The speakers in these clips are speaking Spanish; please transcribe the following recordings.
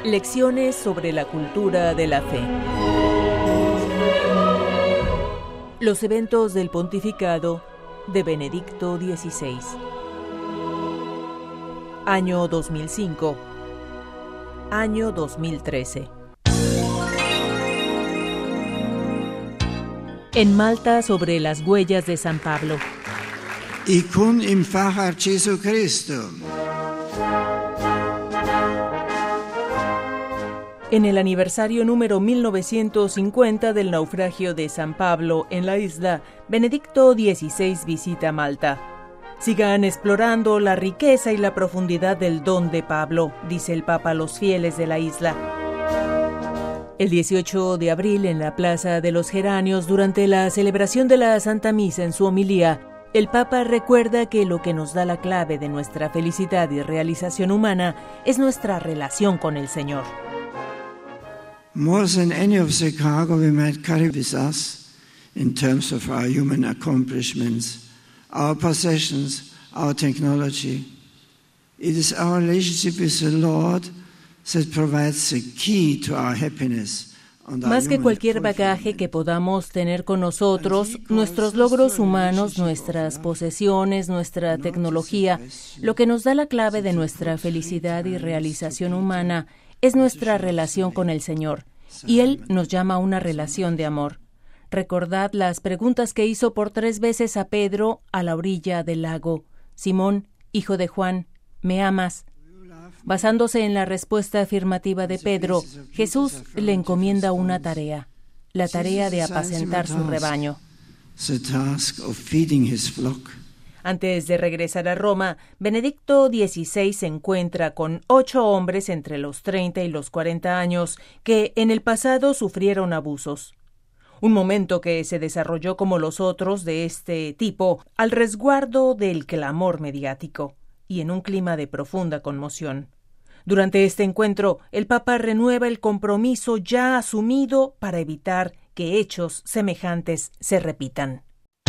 Lecciones sobre la cultura de la fe. Los eventos del pontificado de Benedicto XVI. Año 2005. Año 2013. En Malta, sobre las huellas de San Pablo. Icun im Facher Jesu Christo. En el aniversario número 1950 del naufragio de San Pablo en la isla, Benedicto XVI visita Malta. Sigan explorando la riqueza y la profundidad del don de Pablo, dice el Papa a los fieles de la isla. El 18 de abril, en la Plaza de los Geranios, durante la celebración de la Santa Misa en su homilía, el Papa recuerda que lo que nos da la clave de nuestra felicidad y realización humana es nuestra relación con el Señor. More than any of the cargo we might carry with us in terms of our human accomplishments, our possessions, our technology, it is our relationship with the Lord that provides the key to our happiness. Más que cualquier bagaje que podamos tener con nosotros, nuestros logros humanos, nuestras posesiones, nuestra tecnología, lo que nos da la clave de nuestra felicidad y realización humana es nuestra relación con el Señor, y Él nos llama a una relación de amor. Recordad las preguntas que hizo por 3 veces a Pedro a la orilla del lago. Simón, hijo de Juan, ¿me amas? Basándose en la respuesta afirmativa de Pedro, Jesús le encomienda una tarea, la tarea de apacentar su rebaño. Antes de regresar a Roma, Benedicto XVI se encuentra con 8 hombres entre los 30 y los 40 años que en el pasado sufrieron abusos. Un momento que se desarrolló como los otros de este tipo, al resguardo del clamor mediático y en un clima de profunda conmoción. Durante este encuentro, el Papa renueva el compromiso ya asumido para evitar que hechos semejantes se repitan.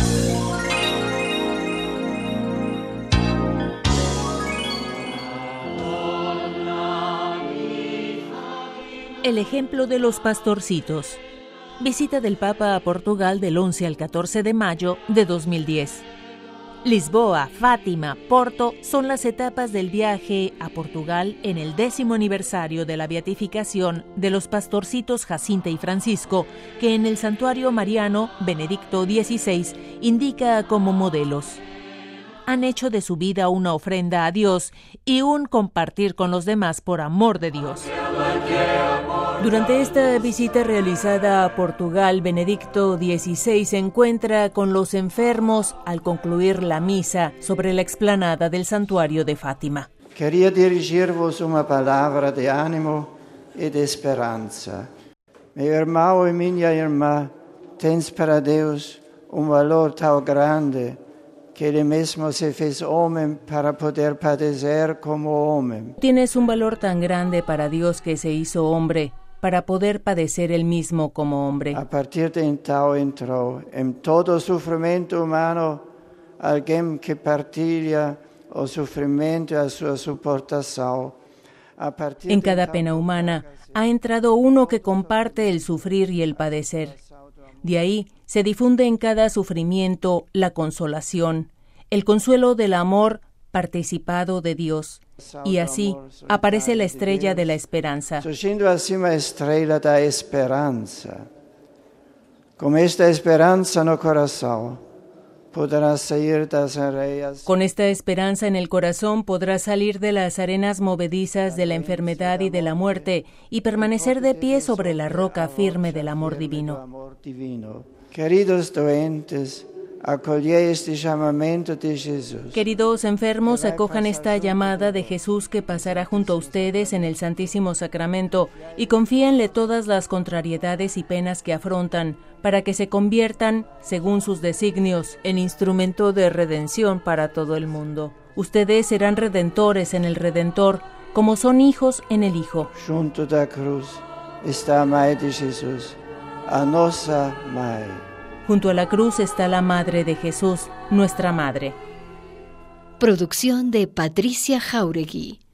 El ejemplo de los pastorcitos. Visita del Papa a Portugal del 11 al 14 de mayo de 2010. Lisboa, Fátima, Porto son las etapas del viaje a Portugal en el 10º aniversario de la beatificación de los pastorcitos Jacinta y Francisco, que en el santuario mariano Benedicto XVI indica como modelos. Han hecho de su vida una ofrenda a Dios y un compartir con los demás por amor de Dios. Durante esta visita realizada a Portugal, Benedicto XVI se encuentra con los enfermos al concluir la misa sobre la explanada del santuario de Fátima. Quería dirigir-vos una palabra de ánimo y de esperanza. Mi hermano y minha irmã tens para Deus valor tan grande que Él mismo se fez hombre para poder padecer como hombre. Tienes un valor tan grande para Dios que se hizo hombre para poder padecer Él mismo como hombre. A partir de então entró en todo sufrimiento humano alguien que partilha o sufrimiento a su soportación. En cada pena humana ha entrado uno que comparte el sufrir y el padecer. De ahí se difunde en cada sufrimiento la consolación, el consuelo del amor participado de Dios. Y así aparece la estrella de la esperanza. Surgindo assim uma estrela da esperança. Com esta esperança no coração, podrá sair das areias. Con esta esperanza en el corazón podrás salir de las arenas movedizas de la enfermedad y de la muerte y permanecer de pie sobre la roca firme del amor divino. Queridos doentes, acollei este llamamiento de Jesús. Queridos enfermos, acojan esta llamada de Jesús que pasará junto a ustedes en el Santísimo Sacramento y confíenle todas las contrariedades y penas que afrontan para que se conviertan, según sus designios, en instrumento de redención para todo el mundo. Ustedes serán redentores en el Redentor, como son hijos en el Hijo. Junto da cruz está a Mãe de Jesús, a nossa Mãe. Junto a la cruz está la Madre de Jesús, nuestra Madre. Producción de Patricia Jauregui.